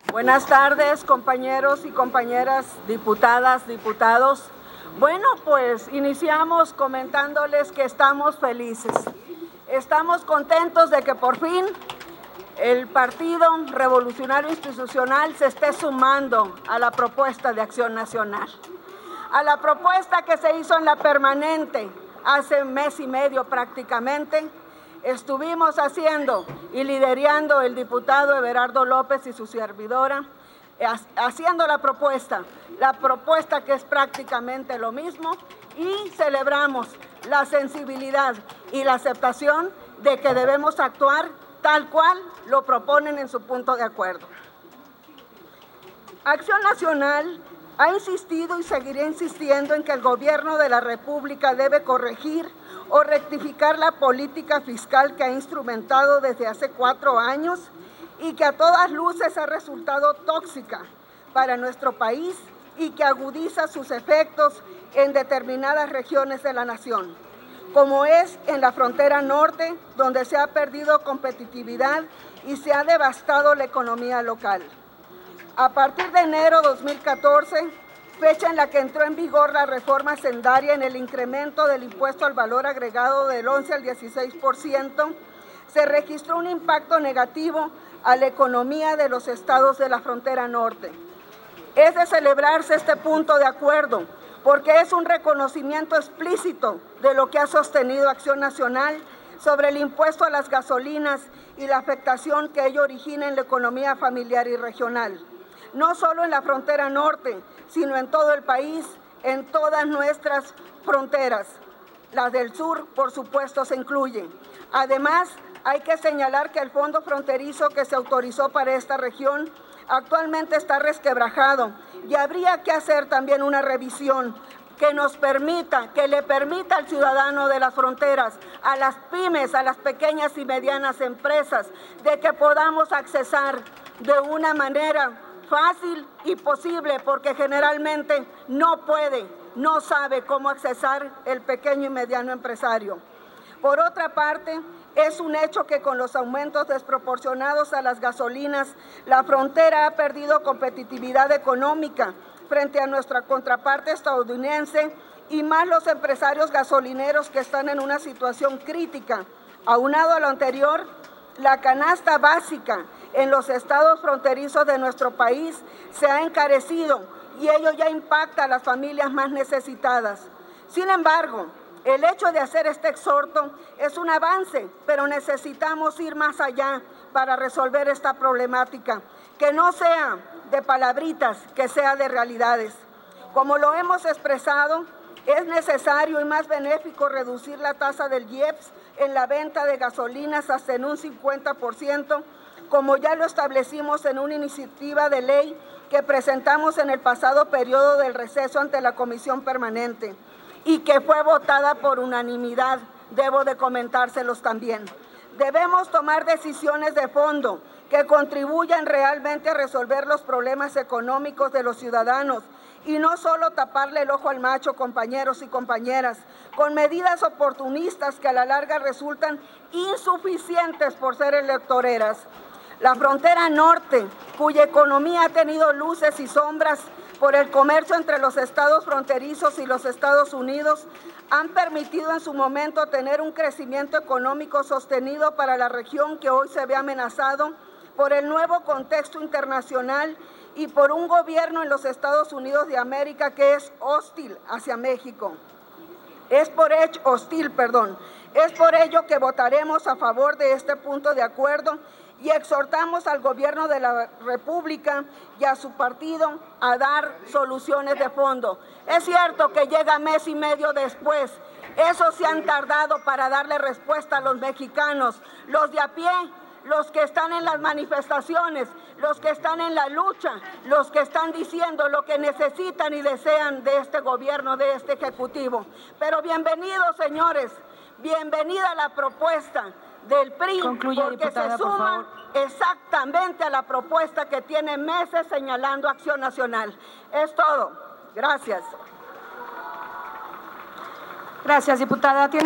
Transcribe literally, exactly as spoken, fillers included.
Buenas tardes, compañeros y compañeras diputadas, diputados. Bueno, pues iniciamos comentándoles que estamos felices. Estamos contentos de que por fin el Partido Revolucionario Institucional se esté sumando a la propuesta de Acción Nacional, a la propuesta que se hizo en la permanente hace un mes y medio prácticamente. Estuvimos haciendo y liderando el diputado Everardo López y su servidora, haciendo la propuesta, la propuesta que es prácticamente lo mismo, y celebramos la sensibilidad y la aceptación de que debemos actuar tal cual lo proponen en su punto de acuerdo. Acción Nacional ha insistido y seguirá insistiendo en que el gobierno de la República debe corregir o rectificar la política fiscal que ha instrumentado desde hace cuatro años y que a todas luces ha resultado tóxica para nuestro país y que agudiza sus efectos en determinadas regiones de la nación, como es en la frontera norte, donde se ha perdido competitividad y se ha devastado la economía local. A partir de enero de dos mil catorce, fecha en la que entró en vigor la reforma hacendaria en el incremento del impuesto al valor agregado del once al dieciséis por ciento, se registró un impacto negativo a la economía de los estados de la frontera norte. Es de celebrarse este punto de acuerdo, porque es un reconocimiento explícito de lo que ha sostenido Acción Nacional sobre el impuesto a las gasolinas y la afectación que ello origina en la economía familiar y regional. No solo en la frontera norte, sino en todo el país, en todas nuestras fronteras. Las del sur, por supuesto, se incluyen. Además, hay que señalar que el fondo fronterizo que se autorizó para esta región actualmente está resquebrajado y habría que hacer también una revisión que nos permita, que le permita al ciudadano de las fronteras, a las pymes, a las pequeñas y medianas empresas, de que podamos accesar de una manera fácil y posible, porque generalmente no puede, no sabe cómo accesar el pequeño y mediano empresario. Por otra parte, es un hecho que con los aumentos desproporcionados a las gasolinas, la frontera ha perdido competitividad económica frente a nuestra contraparte estadounidense y más los empresarios gasolineros que están en una situación crítica. Aunado a lo anterior, la canasta básica en los estados fronterizos de nuestro país se ha encarecido y ello ya impacta a las familias más necesitadas. Sin embargo, el hecho de hacer este exhorto es un avance, pero necesitamos ir más allá para resolver esta problemática, que no sea de palabritas, que sea de realidades. Como lo hemos expresado, es necesario y más benéfico reducir la tasa del I E P S en la venta de gasolinas hasta en un cincuenta por ciento, como ya lo establecimos en una iniciativa de ley que presentamos en el pasado periodo del receso ante la Comisión Permanente y que fue votada por unanimidad, debo de comentárselos también. Debemos tomar decisiones de fondo que contribuyan realmente a resolver los problemas económicos de los ciudadanos y no solo taparle el ojo al macho, compañeros y compañeras, con medidas oportunistas que a la larga resultan insuficientes por ser electoreras. La frontera norte, cuya economía ha tenido luces y sombras por el comercio entre los estados fronterizos y los Estados Unidos, han permitido en su momento tener un crecimiento económico sostenido para la región que hoy se ve amenazado por el nuevo contexto internacional y por un gobierno en los Estados Unidos de América que es hostil hacia México. Es por hecho, hostil, perdón. Es por ello que votaremos a favor de este punto de acuerdo y exhortamos al gobierno de la República y a su partido a dar soluciones de fondo. Es cierto que llega mes y medio después, eso se han tardado para darle respuesta a los mexicanos, los de a pie, los que están en las manifestaciones, los que están en la lucha, los que están diciendo lo que necesitan y desean de este gobierno, de este ejecutivo. Pero bienvenidos, señores, bienvenida la propuesta del P R I, Concluye, porque diputada, se suma exactamente a la propuesta que tiene meses señalando Acción Nacional. Es todo. Gracias. Gracias, diputada. ¿Tiene